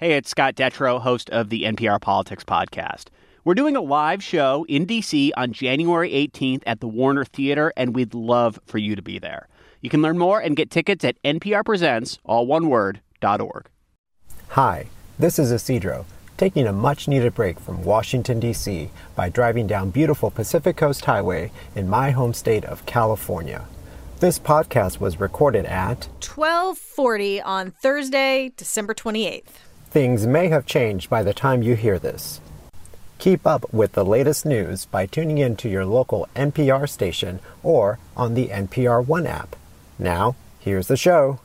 Hey, it's Scott Detrow, host of the NPR Politics Podcast. We're doing a live show in D.C. on January 18th at the Warner Theater, and we'd love for you to be there. You can learn more and get tickets at nprpresents, all one word, .org. Hi, this is Isidro, taking a much-needed break from Washington, D.C. by driving down beautiful Pacific Coast Highway in my home state of California. This podcast was recorded at 12:40 on Thursday, December 28th. Things may have changed by the time you hear this. Keep up with the latest news by tuning in to your local NPR station or on the NPR One app. Now, here's the show.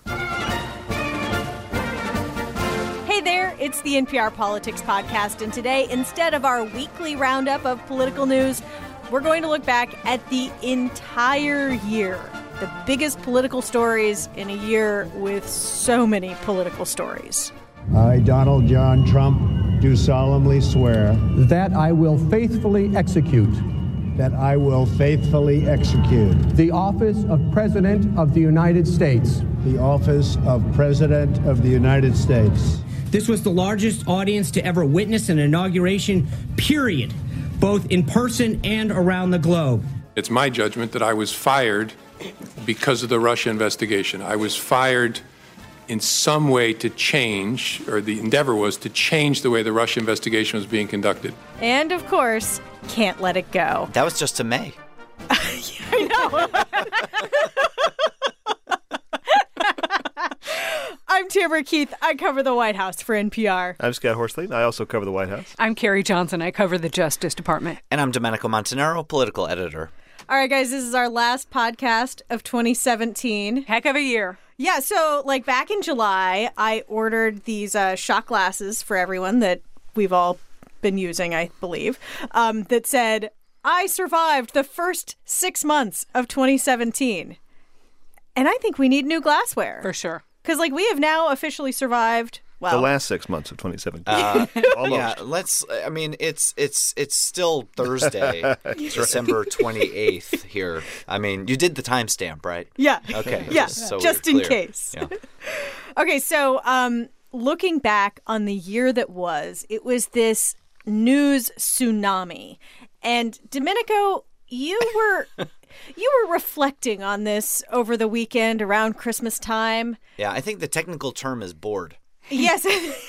Hey there, it's the NPR Politics Podcast, and today, instead of our weekly roundup of political news, we're going to look back at the entire year. The biggest political stories in a year with so many political stories. I, Donald John Trump, do solemnly swear that I will faithfully execute the office of President of the United States. The office of President of the United States. This was the largest audience to ever witness an inauguration, period, both in person and around the globe. It's my judgment that I was fired because of the Russia investigation. I was fired in some way to change, or the endeavor was to change the way the Russia investigation was being conducted. And, of course, can't let it go. That was just to May. I know. I'm Tamara Keith. I cover the White House for NPR. I'm Scott Horsley. I also cover the White House. I'm Carrie Johnson. I cover the Justice Department. And I'm Domenico Montanaro, political editor. All right, guys, this is our last podcast of 2017. Heck of a year. Yeah, so back in July, I ordered these shot glasses for everyone that we've all been using, I believe, that said, I survived the first 6 months of 2017. And I think we need new glassware. For sure. Because, we have now officially survived, well, the last 6 months of 2017. Almost. Yeah, it's still Thursday, December 28th here. I mean, you did the timestamp, right? Yeah. Okay. Yeah, just in clear. case. Yeah. Okay, so looking back on the year that was, it was this news tsunami. And Domenico, you were reflecting on this over the weekend around Christmas time. Yeah, I think the technical term is bored. Yes.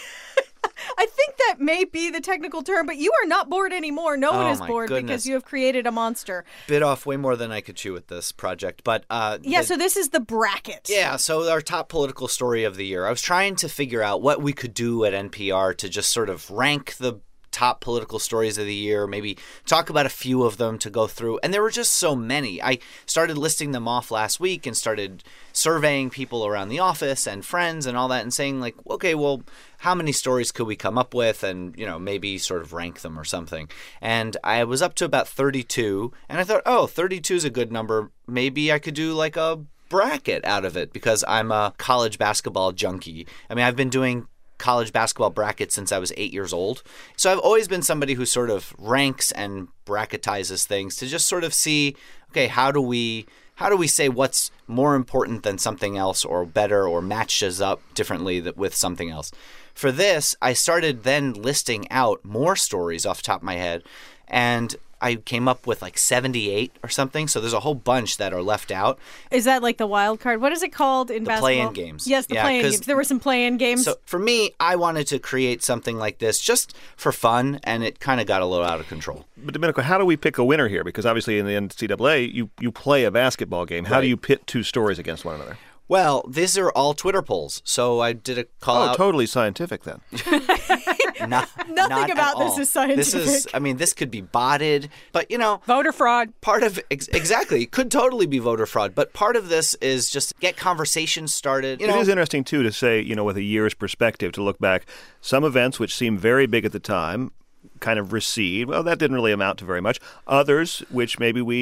I think that may be the technical term, but you are not bored anymore. No one is bored because you have created a monster. Bit off way more than I could chew with this project. But so this is the bracket. Yeah, so our top political story of the year. I was trying to figure out what we could do at NPR to just sort of rank the top political stories of the year, maybe talk about a few of them to go through. And there were just so many. I started listing them off last week and started surveying people around the office and friends and all that and saying okay, well, how many stories could we come up with and, maybe sort of rank them or something. And I was up to about 32 and I thought, 32 is a good number. Maybe I could do a bracket out of it because I'm a college basketball junkie. I mean, I've been doing college basketball brackets since I was 8 years old. So I've always been somebody who sort of ranks and bracketizes things to just sort of see, okay, how do we say what's more important than something else or better or matches up differently with something else. For this, I started then listing out more stories off the top of my head, and I came up with 78 or something. So there's a whole bunch that are left out. Is that the wild card? What is it called in basketball? The play-in games. Yes, the play-in games. There were some play-in games. So for me, I wanted to create something like this just for fun, and it kind of got a little out of control. But Domenico, how do we pick a winner here? Because obviously in the NCAA, you play a basketball game. How do you pit two stories against one another? Well, these are all Twitter polls. So I did a call out. Oh, totally scientific then. Nothing about this is scientific. This could be botted, but voter fraud. Part of exactly could totally be voter fraud, but part of this is just get conversations started. It is interesting too to say, with a year's perspective, to look back, some events which seemed very big at the time kind of recede. Well, that didn't really amount to very much. Others, which maybe we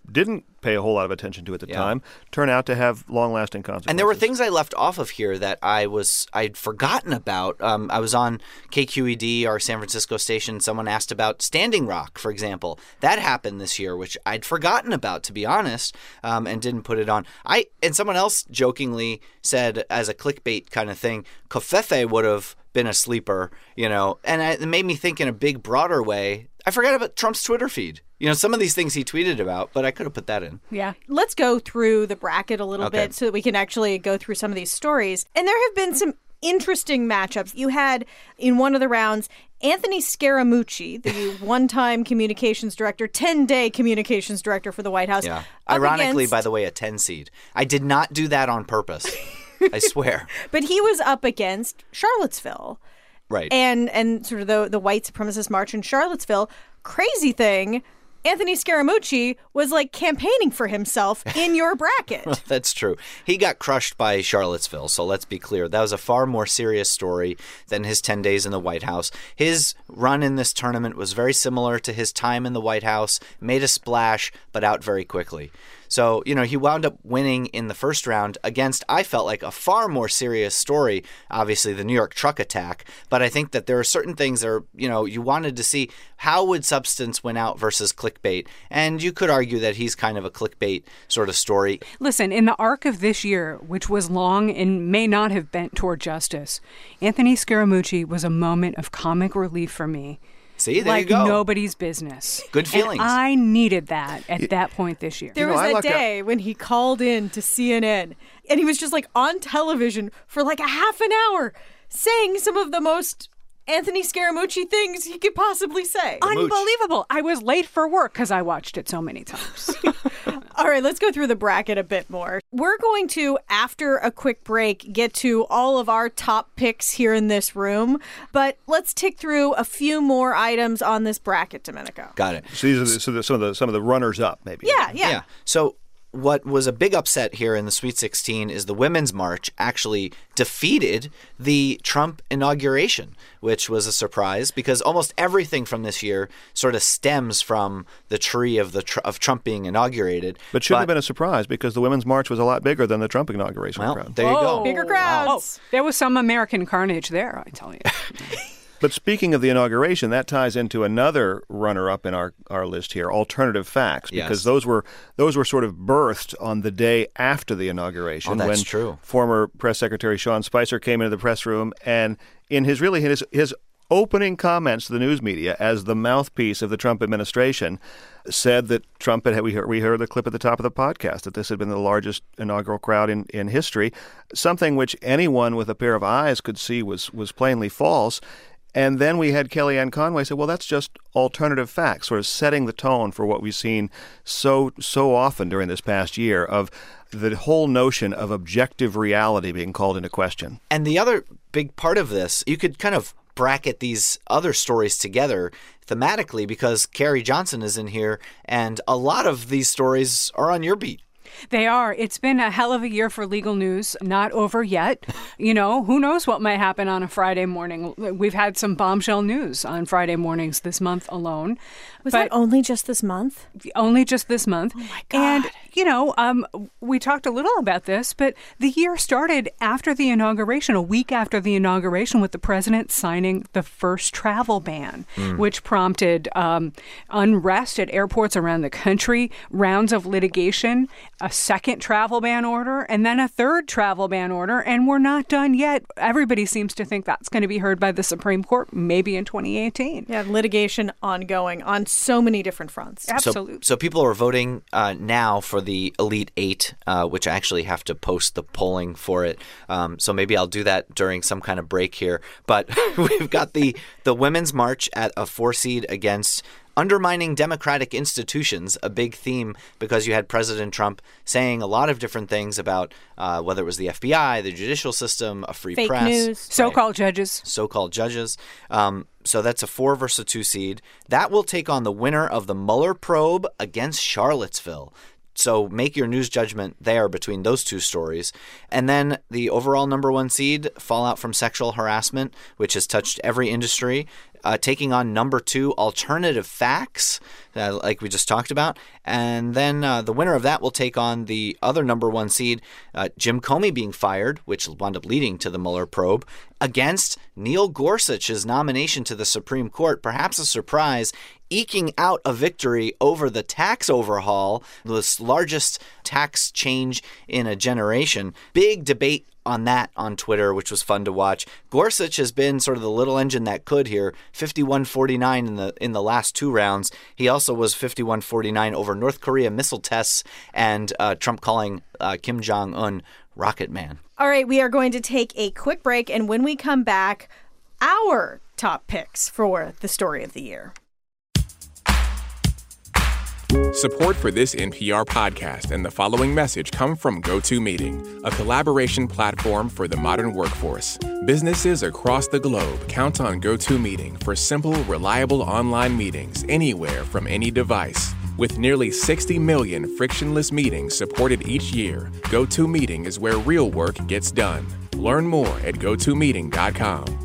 didn't pay a whole lot of attention to at the time turn out to have long-lasting consequences. And there were things I left off of here that I'd forgotten about. I was on KQED, our San Francisco station. Someone asked about Standing Rock, for example. That happened this year, which I'd forgotten about, to be honest, and didn't put it on. And someone else jokingly said, as a clickbait kind of thing, Covfefe would have been a sleeper, and it made me think in a big, broader way. I forgot about Trump's Twitter feed. Some of these things he tweeted about, but I could have put that in. Yeah. Let's go through the bracket a little bit so that we can actually go through some of these stories. And there have been some interesting matchups. You had, in one of the rounds, Anthony Scaramucci, the one-time communications director, 10-day communications director for the White House. Yeah. Ironically, by the way, a 10 seed. I did not do that on purpose. I swear. But he was up against Charlottesville. Right. And sort of the white supremacist march in Charlottesville. Crazy thing, Anthony Scaramucci was campaigning for himself in your bracket. That's true. He got crushed by Charlottesville, so let's be clear. That was a far more serious story than his 10 days in the White House. His run in this tournament was very similar to his time in the White House, made a splash, but out very quickly. So, he wound up winning in the first round against, I felt like, a far more serious story, obviously, the New York truck attack. But I think that there are certain things that you wanted to see how would substance win out versus clickbait. And you could argue that he's kind of a clickbait sort of story. Listen, in the arc of this year, which was long and may not have bent toward justice, Anthony Scaramucci was a moment of comic relief for me. See, there you go. Like nobody's business. Good feelings. And I needed that at that point this year. There was a day when he called in to CNN, and he was just on television for a half an hour saying some of the most Anthony Scaramucci things he could possibly say. Unbelievable. I was late for work because I watched it so many times. All right, let's go through the bracket a bit more. We're going to, after a quick break, get to all of our top picks here in this room. But let's tick through a few more items on this bracket, Domenico. Got it. So these are some of the runners-up, maybe. Yeah. So what was a big upset here in the Sweet 16 is the Women's March actually defeated the Trump inauguration, which was a surprise because almost everything from this year sort of stems from the tree of Trump being inaugurated. But shouldn't have been a surprise because the Women's March was a lot bigger than the Trump inauguration crowd. There you go. Bigger crowds. Oh, there was some American carnage there, I tell you. But speaking of the inauguration, that ties into another runner-up in our list here, alternative facts, because those were sort of birthed on the day after the inauguration. Oh, that's when true. Former Press Secretary Sean Spicer came into the press room and in his opening comments to the news media as the mouthpiece of the Trump administration said that Trump we heard the clip at the top of the podcast, that this had been the largest inaugural crowd in history, something which anyone with a pair of eyes could see was plainly false. And then we had Kellyanne Conway say, well, that's just alternative facts, sort of setting the tone for what we've seen so often during this past year of the whole notion of objective reality being called into question. And the other big part of this, you could kind of bracket these other stories together thematically because Carrie Johnson is in here, and a lot of these stories are on your beat. They are. It's been a hell of a year for legal news. Not over yet. Who knows what might happen on a Friday morning. We've had some bombshell news on Friday mornings this month alone. Was that only just this month? Only just this month. Oh, my God. And, we talked a little about this, but the year started after the inauguration, a week after the inauguration, with the president signing the first travel ban, which prompted unrest at airports around the country, rounds of litigation, a second travel ban order, and then a third travel ban order, and we're not done yet. Everybody seems to think that's going to be heard by the Supreme Court, maybe in 2018. Yeah, litigation ongoing on so many different fronts. Absolutely. So people are voting now for the Elite Eight, which I actually have to post the polling for it. So maybe I'll do that during some kind of break here. But we've got the Women's March at a 4 seed against undermining democratic institutions, a big theme because you had President Trump saying a lot of different things about whether it was the FBI, the judicial system, a free fake press. News. So-called judges. So-called judges. So that's a 4 versus 2 seed. That will take on the winner of the Mueller probe against Charlottesville. So make your news judgment there between those two stories. And then the overall number 1 seed, fallout from sexual harassment, which has touched every industry. taking on number 2, Alternative Facts, like we just talked about. And then the winner of that will take on the other number 1 seed, Jim Comey being fired, which wound up leading to the Mueller probe, against Neil Gorsuch's nomination to the Supreme Court. Perhaps a surprise, eking out a victory over the tax overhaul, the largest tax change in a generation. Big debate on that on Twitter, which was fun to watch. Gorsuch has been sort of the little engine that could here, 51-49 in the last 2 rounds. He also was 51-49 over North Korea missile tests and Trump calling Kim Jong-un Rocket Man. All right, we are going to take a quick break, and when we come back, our top picks for the story of the year. Support for this NPR podcast and the following message come from GoToMeeting, a collaboration platform for the modern workforce. Businesses across the globe count on GoToMeeting for simple, reliable online meetings anywhere from any device. With nearly 60 million frictionless meetings supported each year, GoToMeeting is where real work gets done. Learn more at GoToMeeting.com.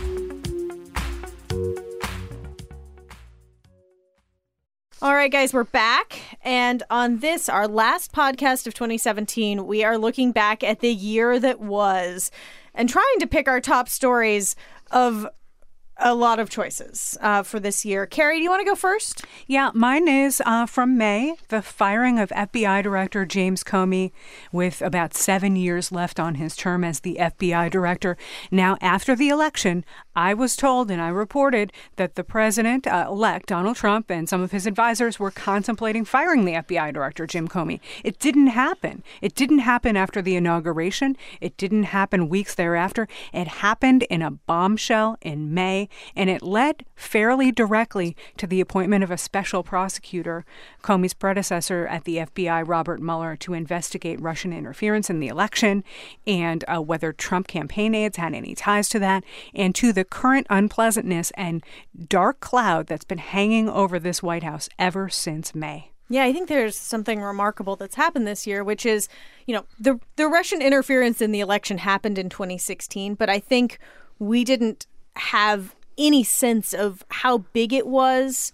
All right, guys, we're back. And on this, our last podcast of 2017, we are looking back at the year that was and trying to pick our top stories of a lot of choices for this year. Carrie, do you want to go first? Yeah, mine is from May, the firing of FBI Director James Comey with about 7 years left on his term as the FBI Director. Now, after the election, I was told and I reported that the president-elect, Donald Trump, and some of his advisors were contemplating firing the FBI Director, Jim Comey. It didn't happen. It didn't happen after the inauguration. It didn't happen weeks thereafter. It happened in a bombshell in May, and it led fairly directly to the appointment of a special prosecutor, Comey's predecessor at the FBI, Robert Mueller, to investigate Russian interference in the election and whether Trump campaign aides had any ties to that, and to the current unpleasantness and dark cloud that's been hanging over this White House ever since May. Yeah, I think there's something remarkable that's happened this year, which is, the Russian interference in the election happened in 2016, but I think we didn't have any sense of how big it was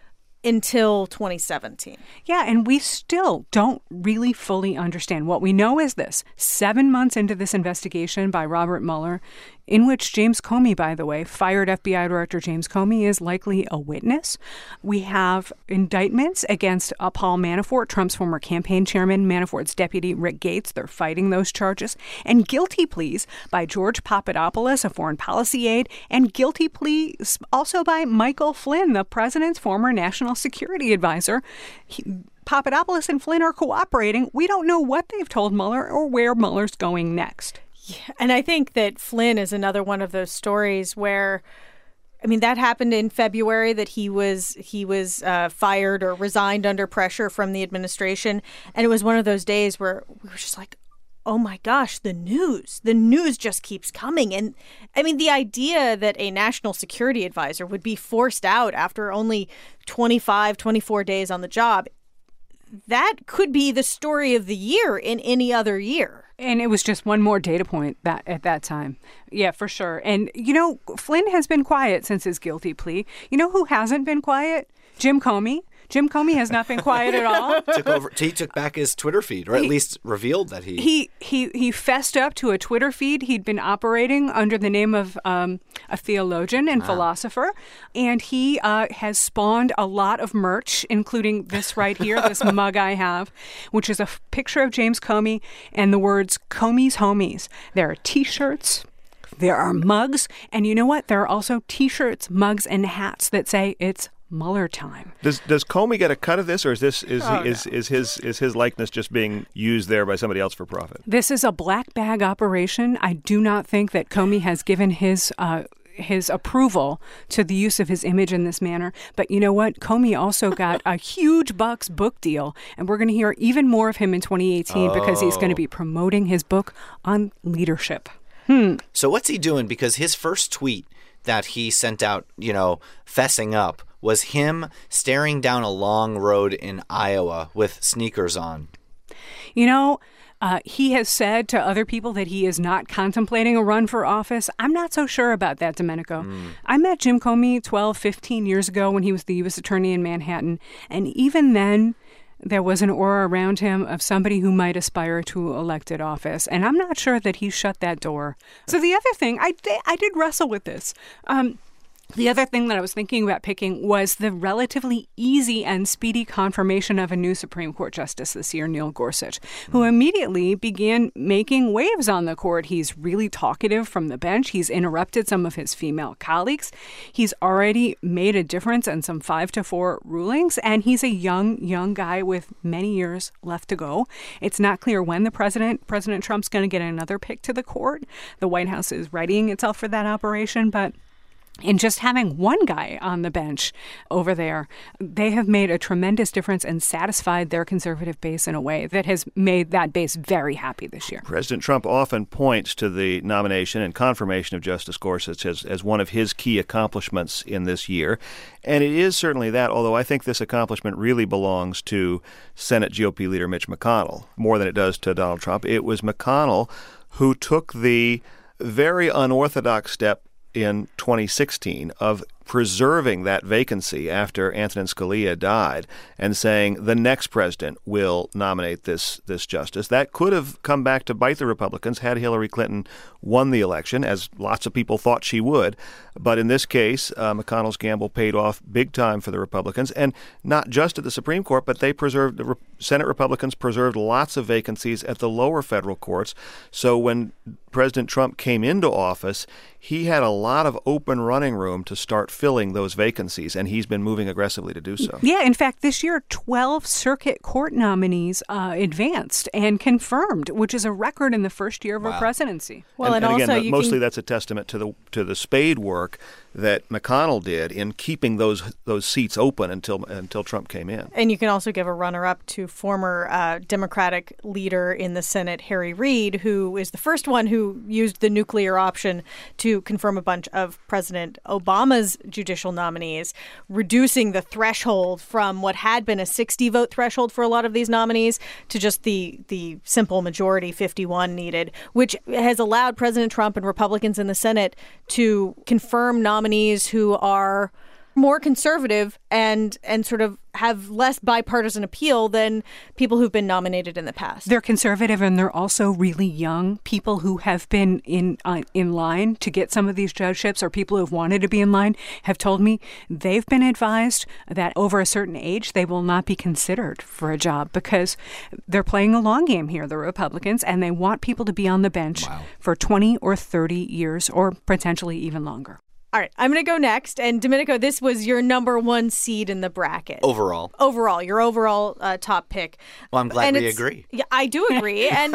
until 2017. Yeah, and we still don't really fully understand. What we know is this: 7 months into this investigation by Robert Mueller, in which James Comey, by the way, fired FBI Director James Comey, is likely a witness. We have indictments against Paul Manafort, Trump's former campaign chairman, Manafort's deputy, Rick Gates. They're fighting those charges. And guilty pleas by George Papadopoulos, a foreign policy aide, and guilty pleas also by Michael Flynn, the president's former national security advisor. Papadopoulos and Flynn are cooperating. We don't know what they've told Mueller or where Mueller's going next. Yeah, and I think that Flynn is another one of those stories where, that happened in February, that he was fired or resigned under pressure from the administration. And it was one of those days where we were just like, oh my gosh, the news just keeps coming. And the idea that a national security advisor would be forced out after only 24 days on the job, that could be the story of the year in any other year. And it was just one more data point that at that time. Yeah, for sure. And, Flynn has been quiet since his guilty plea. You know who hasn't been quiet? Jim Comey. Jim Comey has not been quiet at all. He took back his Twitter feed, or at least revealed that he fessed up to a Twitter feed he'd been operating under the name of a theologian and philosopher, and he has spawned a lot of merch, including this right here, this mug I have, which is a picture of James Comey and the words "Comey's Homies." There are T-shirts. There are mugs, and you know what? There are also T-shirts, mugs, and hats that say it's Mueller time. Does Comey get a cut of this, or is his likeness just being used there by somebody else for profit? This is a black bag operation. I do not think that Comey has given his approval to the use of his image in this manner. But you know what? Comey also got a huge bucks book deal, and we're going to hear even more of him in 2018 because he's going to be promoting his book on leadership. So what's he doing? Because his first tweet that he sent out, fessing up, was him staring down a long road in Iowa with sneakers on. He has said to other people that he is not contemplating a run for office. I'm not so sure about that, Domenico. I met Jim Comey 12, 15 years ago when he was the U.S. Attorney in Manhattan, and even then, there was an aura around him of somebody who might aspire to elected office. And I'm not sure that he shut that door. So the other thing, I did wrestle with this. The other thing that I was thinking about picking was the relatively easy and speedy confirmation of a new Supreme Court justice this year, Neil Gorsuch, who immediately began making waves on the court. He's really talkative from the bench. He's interrupted some of his female colleagues. He's already made a difference in some 5-4 rulings, and he's a young guy with many years left to go. It's not clear when President Trump's going to get another pick to the court. The White House is readying itself for that operation, but in just having one guy on the bench over there, they have made a tremendous difference and satisfied their conservative base in a way that has made that base very happy this year. President Trump often points to the nomination and confirmation of Justice Gorsuch as one of his key accomplishments in this year. And it is certainly that, although I think this accomplishment really belongs to Senate GOP leader Mitch McConnell more than it does to Donald Trump. It was McConnell who took the very unorthodox step in 2016 of preserving that vacancy after Antonin Scalia died and saying the next president will nominate this justice. That could have come back to bite the Republicans had Hillary Clinton won the election, as lots of people thought she would. But in this case, McConnell's gamble paid off big time for the Republicans, and not just at the Supreme Court, but they Senate Republicans preserved lots of vacancies at the lower federal courts. So when President Trump came into office, he had a lot of open running room to start filling those vacancies, and he's been moving aggressively to do so. Yeah, in fact, this year, 12 circuit court nominees advanced and confirmed, which is a record in the first year of a presidency. Well, and again, also mostly that's a testament to the spade work that McConnell did in keeping those seats open until Trump came in. And you can also give a runner-up to former Democratic leader in the Senate, Harry Reid, who is the first one who used the nuclear option to confirm a bunch of President Obama's judicial nominees, reducing the threshold from what had been a 60-vote threshold for a lot of these nominees to just the simple majority, 51 needed, which has allowed President Trump and Republicans in the Senate to confirm nominees who are more conservative and sort of have less bipartisan appeal than people who've been nominated in the past. They're conservative, and they're also really young. People who have been in line to get some of these judgeships, or people who have wanted to be in line, have told me they've been advised that over a certain age they will not be considered for a job because they're playing a long game here, the Republicans, and they want people to be on the bench for 20 or 30 years or potentially even longer. All right, I'm going to go next. And Domenico, this was your number one seed in the bracket. Overall, your overall top pick. Well, I'm glad we agree. Yeah, I do agree. And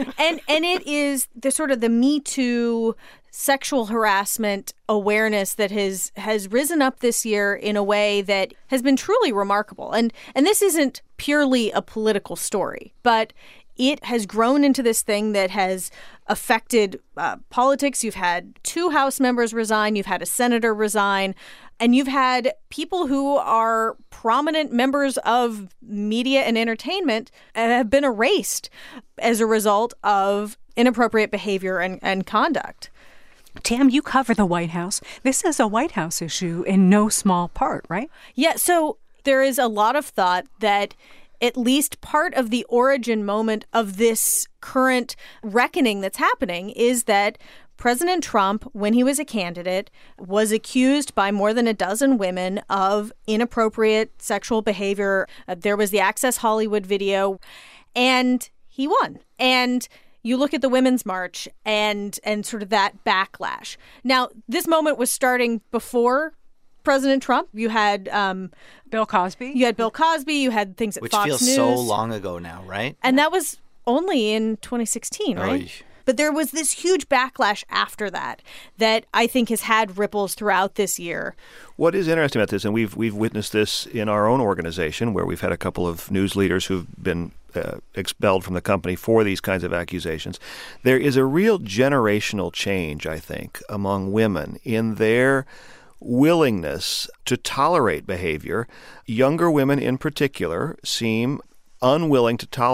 it is the sort of the Me Too sexual harassment awareness that has risen up this year in a way that has been truly remarkable. And this isn't purely a political story, but it has grown into this thing that has affected politics. You've had 2 House members resign. You've had a senator resign. And you've had people who are prominent members of media and entertainment have been erased as a result of inappropriate behavior and conduct. Tam, you cover the White House. This is a White House issue in no small part, right? Yeah, so there is a lot of thought that at least part of the origin moment of this current reckoning that's happening is that President Trump, when he was a candidate, was accused by more than a dozen women of inappropriate sexual behavior. There was the Access Hollywood video, and he won. And you look at the Women's March and sort of that backlash. Now, this moment was starting before President Trump. You had Bill Cosby. You had Bill Cosby. You had things at Fox News. Which feels so long ago now, right? And that was only in 2016, right? But there was this huge backlash after that I think has had ripples throughout this year. What is interesting about this, and we've witnessed this in our own organization, where we've had a couple of news leaders who've been expelled from the company for these kinds of accusations. There is a real generational change, I think, among women in their willingness to tolerate behavior. Younger women in particular seem unwilling to tolerate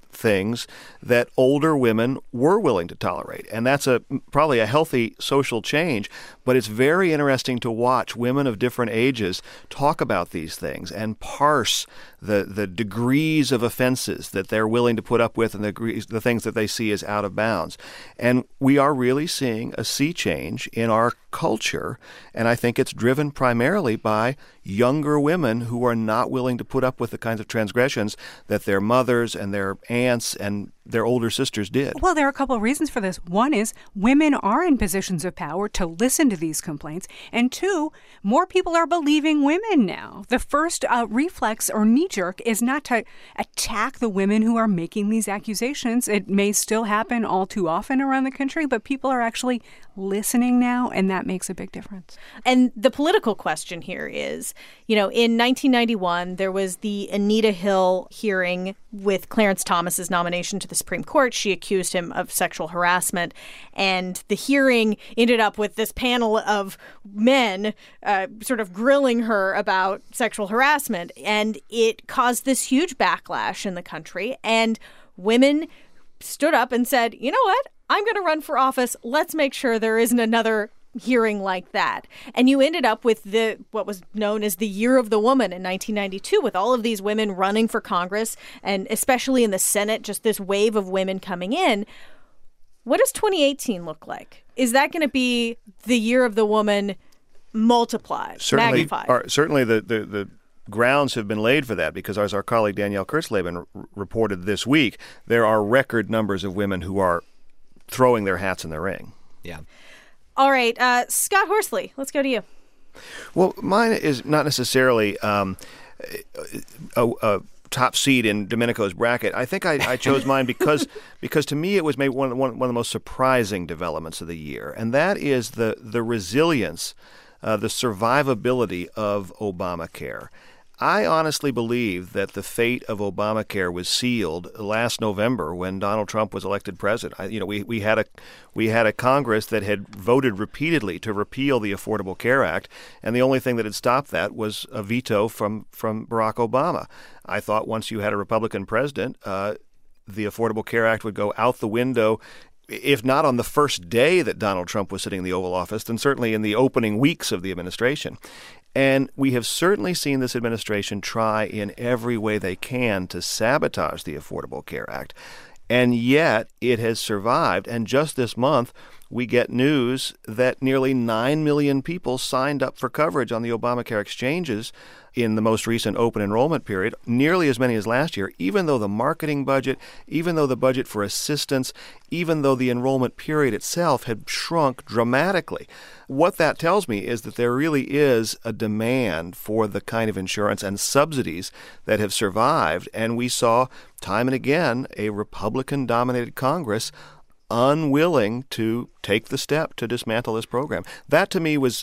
things that older women were willing to tolerate. And that's probably a healthy social change. But it's very interesting to watch women of different ages talk about these things and parse the degrees of offenses that they're willing to put up with and the things that they see as out of bounds. And we are really seeing a sea change in our culture, and I think it's driven primarily by younger women who are not willing to put up with the kinds of transgressions that their mothers and their aunts and their older sisters did. Well, there are a couple of reasons for this. One is women are in positions of power to listen to these complaints. And two, more people are believing women now. The first reflex or knee-jerk is not to attack the women who are making these accusations. It may still happen all too often around the country, but people are actually listening now, and that makes a big difference. And the political question here is, in 1991, there was the Anita Hill hearing with Clarence Thomas's nomination to the Supreme Court. She accused him of sexual harassment, and the hearing ended up with this panel of men sort of grilling her about sexual harassment, and it caused this huge backlash in the country, and women stood up and said, you know what? I'm going to run for office. Let's make sure there isn't another hearing like that. And you ended up with what was known as the Year of the Woman in 1992, with all of these women running for Congress, and especially in the Senate, just this wave of women coming in. What does 2018 look like? Is that going to be the Year of the Woman multiplied, magnified? Certainly the grounds have been laid for that, because as our colleague Danielle Kurtzleben reported this week, there are record numbers of women who are throwing their hats in the ring. Yeah. All right. Scott Horsley, let's go to you. Well, mine is not necessarily a top seed in Domenico's bracket. I think I chose mine because to me it was maybe one of the most surprising developments of the year, and that is the resilience, the survivability of Obamacare. I honestly believe that the fate of Obamacare was sealed last November when Donald Trump was elected president. We had a Congress that had voted repeatedly to repeal the Affordable Care Act, and the only thing that had stopped that was a veto from Barack Obama. I thought once you had a Republican president, the Affordable Care Act would go out the window, if not on the first day that Donald Trump was sitting in the Oval Office, then certainly in the opening weeks of the administration. And we have certainly seen this administration try in every way they can to sabotage the Affordable Care Act. And yet it has survived. And just this month, we get news that nearly 9 million people signed up for coverage on the Obamacare exchanges in the most recent open enrollment period, nearly as many as last year, even though the marketing budget, even though the budget for assistance, even though the enrollment period itself had shrunk dramatically. What that tells me is that there really is a demand for the kind of insurance and subsidies that have survived, and we saw time and again a Republican-dominated Congress unwilling to take the step to dismantle this program. That, to me, was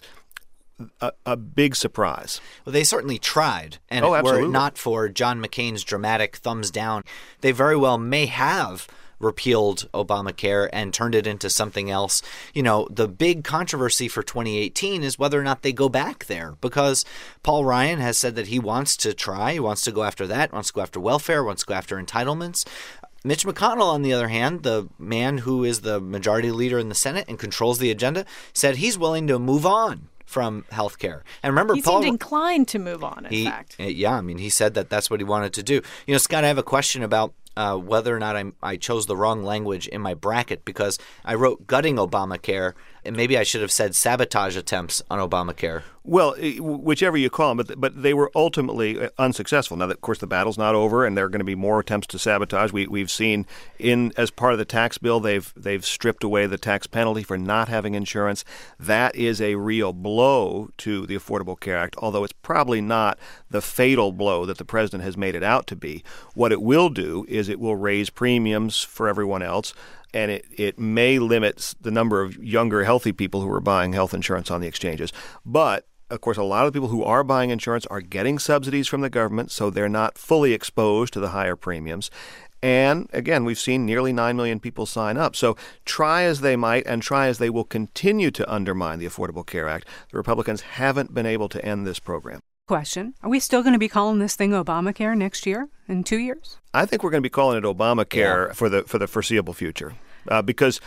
a big surprise. Well, they certainly tried. And were it not for John McCain's dramatic thumbs down, they very well may have repealed Obamacare and turned it into something else. The big controversy for 2018 is whether or not they go back there, because Paul Ryan has said that he wants to try. He wants to go after that, wants to go after welfare, wants to go after entitlements. Mitch McConnell, on the other hand, the man who is the majority leader in the Senate and controls the agenda, said he's willing to move on from health care. And remember, he seemed inclined to move on, in fact. Yeah, he said that that's what he wanted to do. Scott, I have a question about whether or not I chose the wrong language in my bracket, because I wrote gutting Obamacare, and maybe I should have said sabotage attempts on Obamacare. Well, whichever you call them, but they were ultimately unsuccessful. Now, of course, the battle's not over, and there are going to be more attempts to sabotage. We've seen as part of the tax bill, they've stripped away the tax penalty for not having insurance. That is a real blow to the Affordable Care Act, although it's probably not the fatal blow that the president has made it out to be. What it will do is it will raise premiums for everyone else, and it may limit the number of younger, healthy people who are buying health insurance on the exchanges. But of course, a lot of the people who are buying insurance are getting subsidies from the government, so they're not fully exposed to the higher premiums. And again, we've seen nearly 9 million people sign up. So try as they might and try as they will continue to undermine the Affordable Care Act, the Republicans haven't been able to end this program. Question. Are we still going to be calling this thing Obamacare next year, in 2 years? I think we're going to be calling it Obamacare for the foreseeable future. Because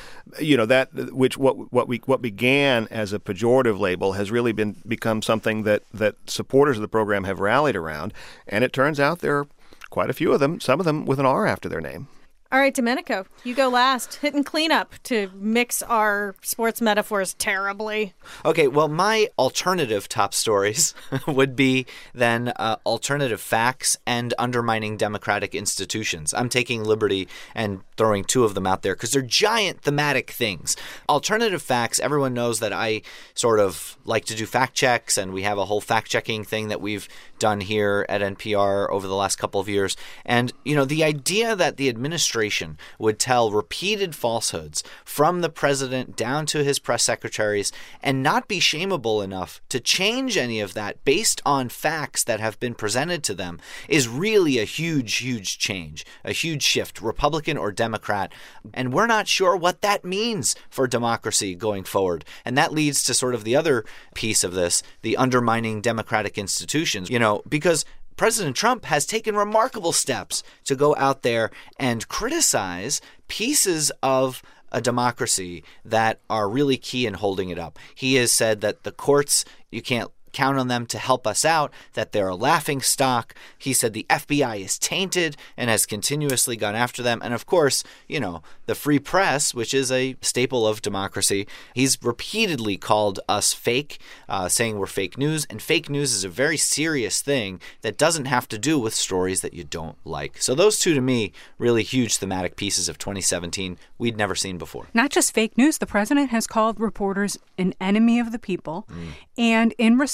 what began as a pejorative label has really become something that supporters of the program have rallied around, and it turns out there are quite a few of them, some of them with an R after their name. All right, Domenico, you go last. Hitting cleanup to mix our sports metaphors terribly. Okay, well, my alternative top stories would be then alternative facts and undermining democratic institutions. I'm taking liberty and throwing two of them out there because they're giant thematic things. Alternative facts, everyone knows that I sort of like to do fact checks, and we have a whole fact-checking thing that we've done here at NPR over the last couple of years. And, the idea that the administration would tell repeated falsehoods from the president down to his press secretaries and not be shameable enough to change any of that based on facts that have been presented to them is really a huge, huge change, a huge shift, Republican or Democrat. And we're not sure what that means for democracy going forward. And that leads to sort of the other piece of this, the undermining democratic institutions, because President Trump has taken remarkable steps to go out there and criticize pieces of a democracy that are really key in holding it up. He has said that the courts, you can't count on them to help us out, that they're a laughing stock. He said the FBI is tainted and has continuously gone after them. And of course, the free press, which is a staple of democracy, he's repeatedly called us fake, saying we're fake news. And fake news is a very serious thing that doesn't have to do with stories that you don't like. So those two, to me, really huge thematic pieces of 2017 we'd never seen before. Not just fake news. The president has called reporters an enemy of the people. And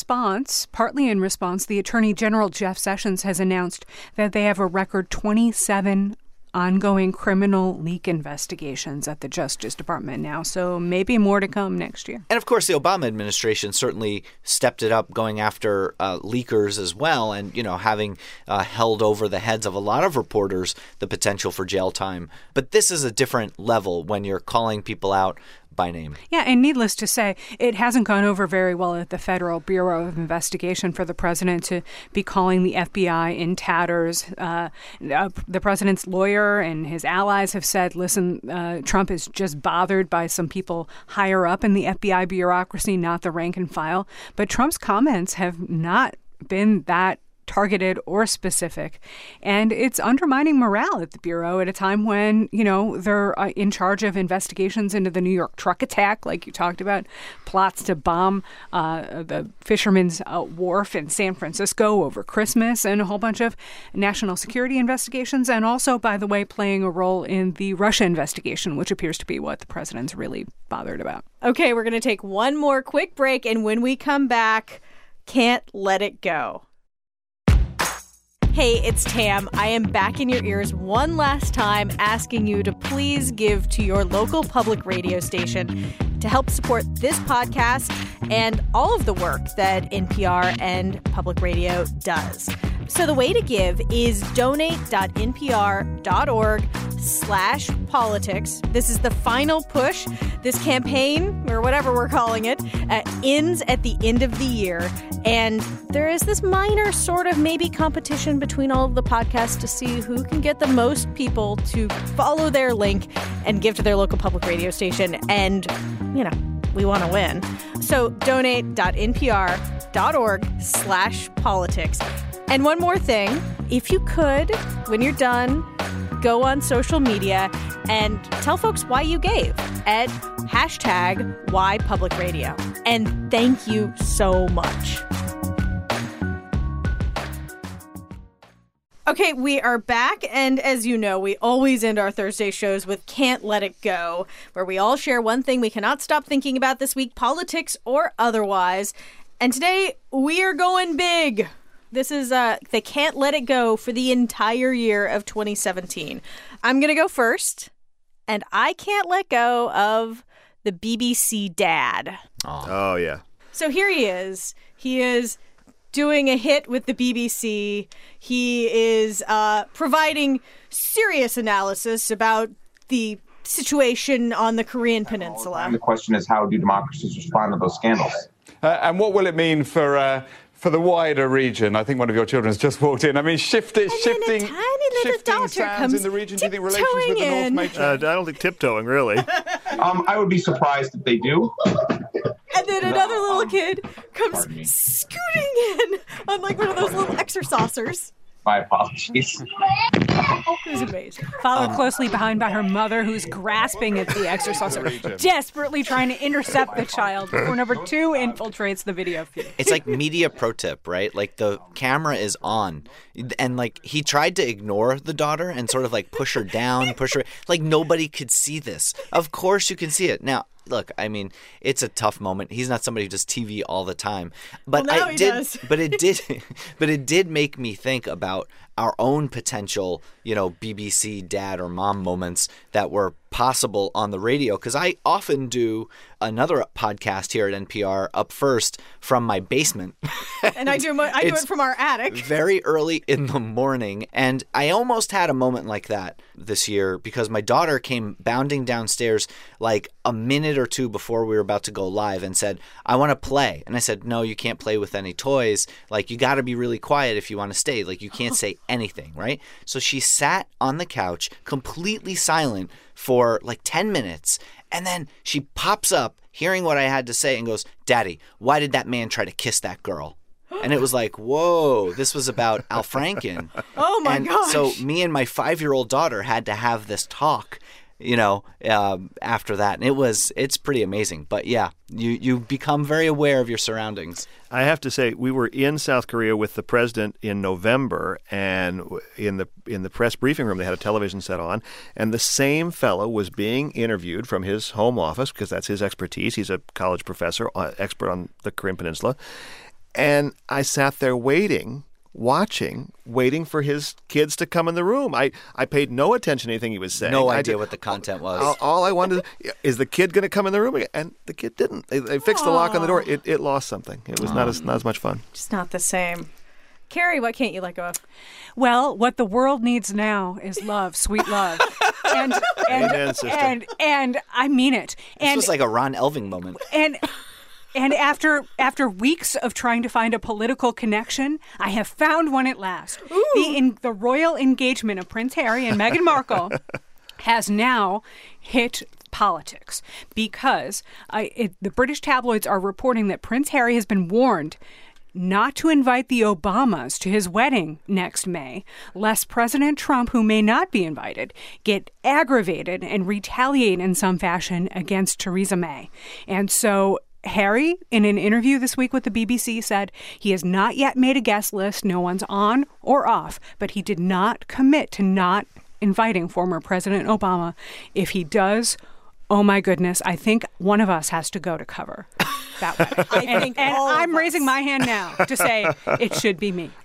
partly in response, the Attorney General Jeff Sessions has announced that they have a record 27 ongoing criminal leak investigations at the Justice Department now, so maybe more to come next year. And of course, the Obama administration certainly stepped it up, going after leakers as well, and having held over the heads of a lot of reporters the potential for jail time. But this is a different level when you're calling people out by name. Yeah, and needless to say, it hasn't gone over very well at the Federal Bureau of Investigation for the president to be calling the FBI in tatters. The president's lawyer and his allies have said, listen, Trump is just bothered by some people higher up in the FBI bureaucracy, not the rank and file. But Trump's comments have not been that targeted or specific. And it's undermining morale at the Bureau at a time when, they're in charge of investigations into the New York truck attack, like you talked about, plots to bomb the Fisherman's Wharf in San Francisco over Christmas, and a whole bunch of national security investigations. And also, by the way, playing a role in the Russia investigation, which appears to be what the president's really bothered about. Okay, we're going to take one more quick break. And when we come back, can't let it go. Hey, it's Tam. I am back in your ears one last time, asking you to please give to your local public radio station to help support this podcast and all of the work that NPR and public radio does. So the way to give is donate.npr.org/politics. This is the final push. This campaign, or whatever we're calling it, ends at the end of the year. And there is this minor sort of maybe competition between all of the podcasts to see who can get the most people to follow their link and give to their local public radio station. And, we want to win. So donate.npr.org/politics. And one more thing, if you could, when you're done, go on social media and tell folks why you gave at #WhyPublicRadio. And thank you so much. Okay, we are back, and as you know, we always end our Thursday shows with Can't Let It Go, where we all share one thing we cannot stop thinking about this week, politics or otherwise. And today, we are going big. This is the Can't Let It Go for the entire year of 2017. I'm going to go first, and I can't let go of the BBC dad. Oh, yeah. So here he is. He is doing a hit with the BBC. He is providing serious analysis about the situation on the Korean Peninsula. And the question is, how do democracies respond to those scandals? And what will it mean for for the wider region. I think one of your children has just walked in. I mean, shifting tiny little daughter sands comes in the region. Do you think relations with the tiptoeing North in. may change? I don't think tiptoeing, really. I would be surprised if they do. And then another little kid comes scooting in on like one of those little exercisers. My apologies. It was amazing. Followed closely behind by her mother, who's grasping at the exorciser, desperately trying to intercept the child before number 2 infiltrates the video feed. It's like media pro tip, right? Like the camera is on, and like he tried to ignore the daughter and sort of like push her down, like nobody could see this. Of course you can see it. Now, look, I mean, it's a tough moment. He's not somebody who does TV all the time, but well, now he does. but it did make me think about our own potential, BBC dad or mom moments that were possible on the radio. Because I often do another podcast here at NPR, Up First, from my basement. And I do it from our attic. Very early in the morning. And I almost had a moment like that this year because my daughter came bounding downstairs like a minute or two before we were about to go live and said, I want to play. And I said, no, you can't play with any toys. Like, you got to be really quiet if you want to stay. Like, you can't say anything, right? So she sat on the couch, completely silent for like 10 minutes. And then she pops up, hearing what I had to say, and goes, Daddy, why did that man try to kiss that girl? And it was like, whoa, this was about Al Franken. Oh, my gosh. So me and my 5-year-old daughter had to have this talk, after that. And it's pretty amazing. But yeah, you become very aware of your surroundings. I have to say, we were in South Korea with the president in November, and in the press briefing room, they had a television set on, and the same fellow was being interviewed from his home office, because that's his expertise. He's a college professor, expert on the Korean Peninsula. And I sat there waiting for his kids to come in the room. I paid no attention to anything he was saying. No idea what the content was. All I wanted is the kid going to come in the room again? And the kid didn't. They fixed the lock on the door. It lost something. It was not as much fun. Just not the same. Carrie, what can't you let go of? Well, what the world needs now is love, sweet love. Amen, sister. And I mean it. This was like a Ron Elving moment. And after weeks of trying to find a political connection, I have found one at last. The royal engagement of Prince Harry and Meghan Markle has now hit politics because the British tabloids are reporting that Prince Harry has been warned not to invite the Obamas to his wedding next May, lest President Trump, who may not be invited, get aggravated and retaliate in some fashion against Theresa May. And so Harry, in an interview this week with the BBC, said he has not yet made a guest list. No one's on or off, but he did not commit to not inviting former President Obama. If he does, oh my goodness, I think one of us has to go to cover that way. I'm raising my hand now to say it should be me.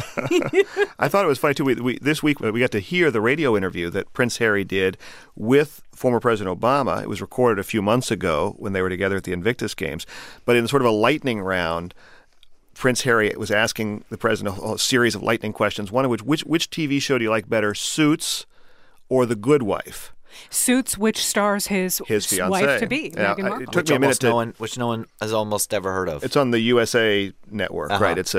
I thought it was funny, too. This week, we got to hear the radio interview that Prince Harry did with former President Obama. It was recorded a few months ago when they were together at the Invictus Games. But in sort of a lightning round, Prince Harry was asking the president a series of lightning questions, one of which TV show do you like better, Suits or The Good Wife? Suits, which stars his fiancée. wife-to-be, Meghan Markle. It took me a minute which no one has almost ever heard of. It's on the USA Network, right? It's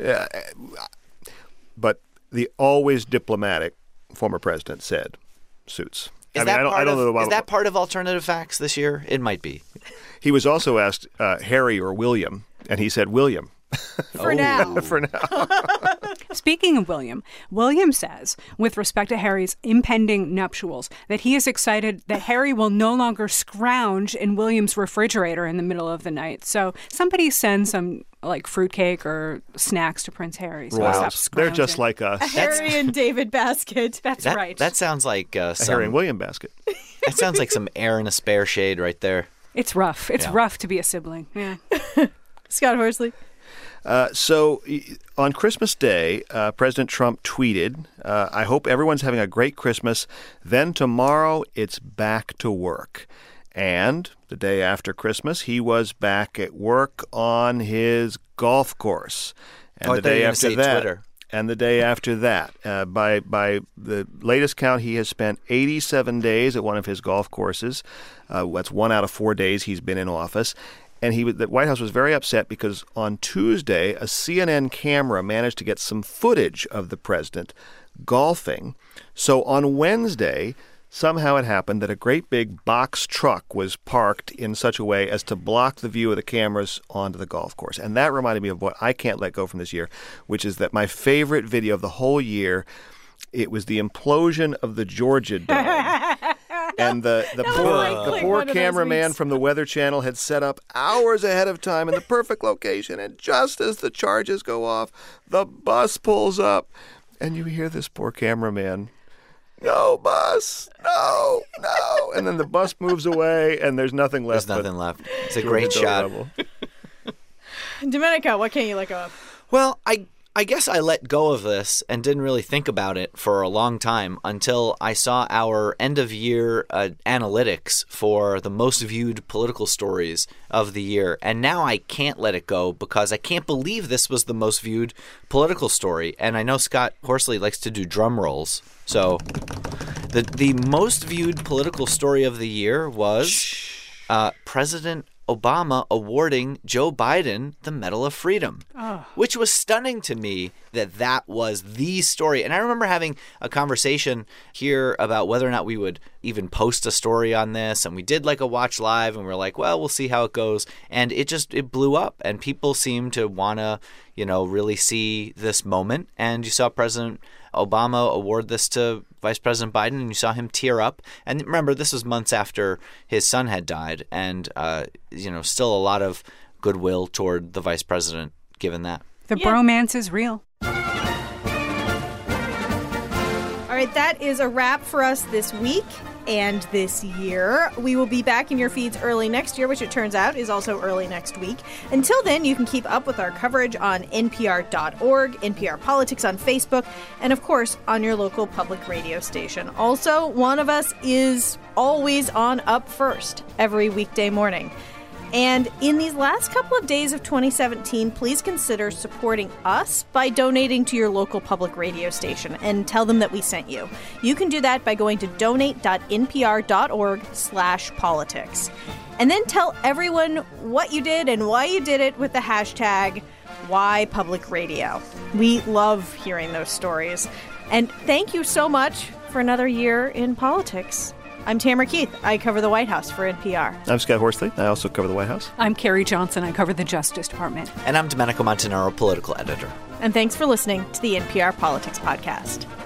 but the always diplomatic former president said Suits. Is that part of Alternative Facts this year? It might be. He was also asked Harry or William, and he said William. For now. For now. Speaking of William says, with respect to Harry's impending nuptials, that he is excited that Harry will no longer scrounge in William's refrigerator in the middle of the night. So somebody send some fruitcake or snacks to Prince Harry. So wow. They're just like us. A Harry and David basket. That's right. That sounds like a Harry and William basket. That sounds like some air in a spare shade right there. It's rough. It's rough to be a sibling. Yeah. Scott Horsley. So on Christmas Day, President Trump tweeted, I hope everyone's having a great Christmas. Then tomorrow, it's back to work. And the day after Christmas, he was back at work on his golf course. And the day after that, Twitter. And the day after that, by the latest count, he has spent 87 days at one of his golf courses. That's 1 out of 4 days he's been in office. And the White House was very upset because on Tuesday, a CNN camera managed to get some footage of the president golfing. So on Wednesday, somehow it happened that a great big box truck was parked in such a way as to block the view of the cameras onto the golf course. And that reminded me of what I can't let go from this year, which is that my favorite video of the whole year, it was the implosion of the Georgia Dome. And the poor cameraman from the Weather Channel had set up hours ahead of time in the perfect location. And just as the charges go off, the bus pulls up. And you hear this poor cameraman, "No, bus, no." And then the bus moves away, and there's nothing left. There's nothing left. It's a great shot. Domenico, what can't you let go of? Well, I guess I let go of this and didn't really think about it for a long time until I saw our end-of-year analytics for the most viewed political stories of the year. And now I can't let it go because I can't believe this was the most viewed political story. And I know Scott Horsley likes to do drum rolls. So the most viewed political story of the year was President Obama awarding Joe Biden the Medal of Freedom, which was stunning to me that was the story. And I remember having a conversation here about whether or not we would even post a story on this. And we did like a watch live and we're like, well, we'll see how it goes. And it blew up and people seem to want to, really see this moment. And you saw President Obama award this to Vice President Biden, and you saw him tear up. And remember, this was months after his son had died, and still a lot of goodwill toward the vice president given that. The bromance is real. All right, that is a wrap for us this week and this year. We will be back in your feeds early next year, which it turns out is also early next week. Until then, you can keep up with our coverage on npr.org, NPR Politics on Facebook, and of course, on your local public radio station. Also, one of us is always on Up First every weekday morning. And in these last couple of days of 2017, please consider supporting us by donating to your local public radio station and tell them that we sent you. You can do that by going to donate.npr.org/politics. And then tell everyone what you did and why you did it with the hashtag #WhyPublicRadio. We love hearing those stories. And thank you so much for another year in politics. I'm Tamara Keith. I cover the White House for NPR. I'm Scott Horsley. I also cover the White House. I'm Carrie Johnson. I cover the Justice Department. And I'm Domenico Montanaro, political editor. And thanks for listening to the NPR Politics Podcast.